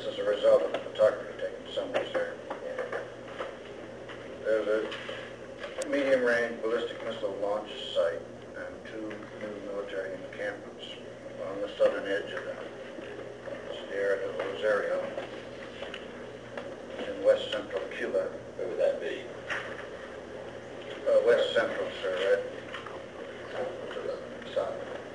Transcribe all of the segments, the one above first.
this is a result of the photography taken somewhere, sir. There's a medium-range ballistic missile launch site and two new military encampments on the southern edge of the Sierra de Rosario in west central Cuba. Where would that be? West central, sir, right to the south.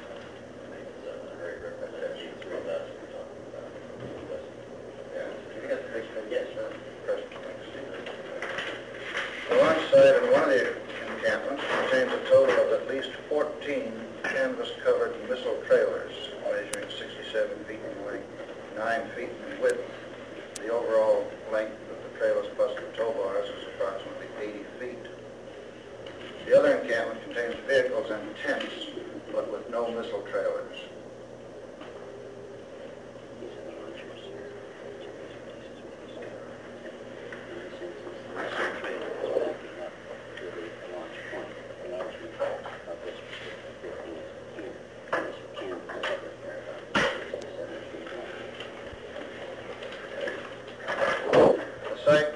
The launch site in one of the encampments contains a total of at least 14 canvas-covered missile trailers measuring 67 feet in length, 9 feet in width. The overall length of the trailers plus the tow bars is approximately 80 feet. The other encampment contains vehicles and tents, but with no missile trailers. The site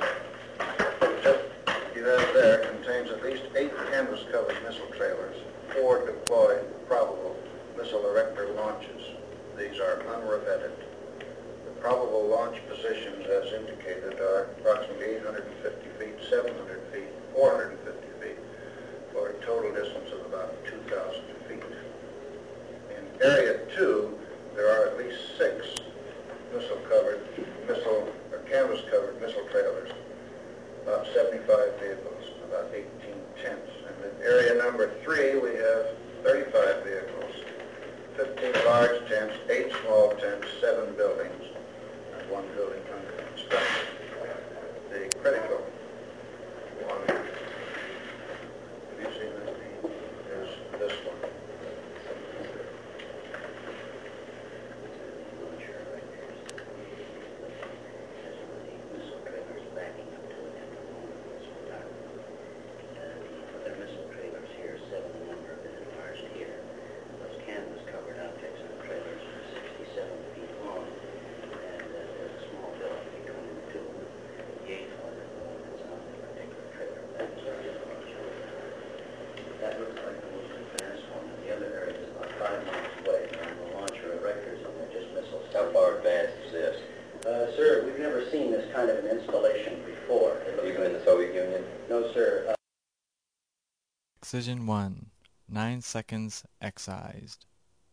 you have there contains at least 8 canvas-covered missile trailers, 4 deployed probable missile erector launches. These are unrevetted. The probable launch positions, as indicated, are approximately 850 feet, 700 feet, 450 feet, for a total distance of about 2,000 feet. In Area 2, there are at least 6 canvas-covered missile trailers, about 75 vehicles, about 18 tents. And in area number 3, we have 35 vehicles, 15 large tents, 8 small tents, 7 buildings, and 1 building under construction. The critical one, have you seen this? Is this one. How far advanced is this? Sir, we've never seen this kind of an installation before. Even in the Soviet Union? No, sir. Excision 1. 9 seconds excised.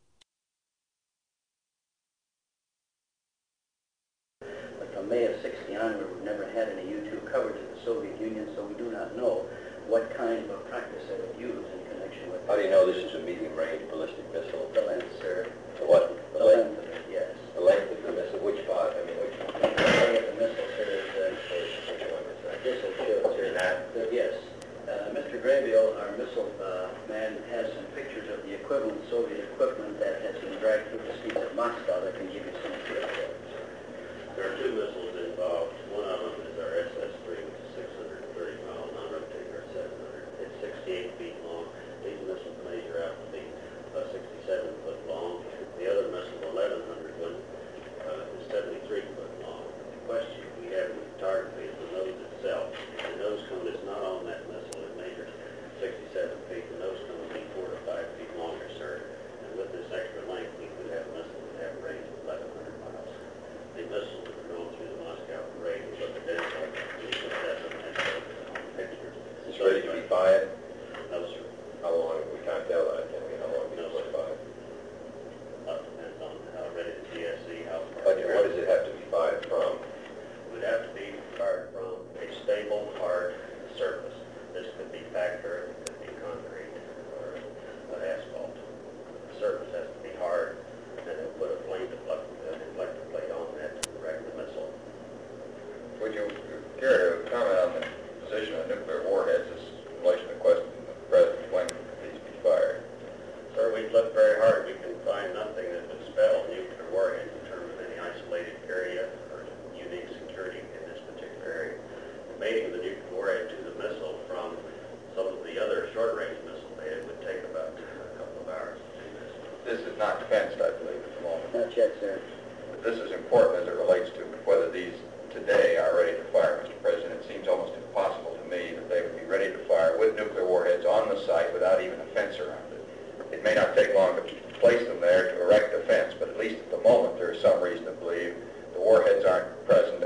But from May of 60 onward, we've never had any U-2 coverage of the Soviet Union, so we do not know what kind of practice they would use in connection with. How do you know this is a medium-range ballistic missile? The length, sir. The what? The length of it, yes. The length of the missile? Which part? I mean, which one? The length of the missile, sir, is Which one is that? this will show, sir. Yes. Mr. Graybill, our missile man, has some pictures of the equivalent Soviet equipment that has been dragged through the streets of Moscow that can give you some idea. There are 2 missiles involved. One of them is our SS-3, which is 630 miles, non-rotating, or 700. It's 68 feet long. These missiles measure out to be 67 foot long. The other this is important as it relates to whether these today are ready to fire, Mr. President. It seems almost impossible to me that they would be ready to fire with nuclear warheads on the site without even a fence around it. It may not take long to place them there to erect a fence, but at least at the moment there is some reason to believe the warheads aren't present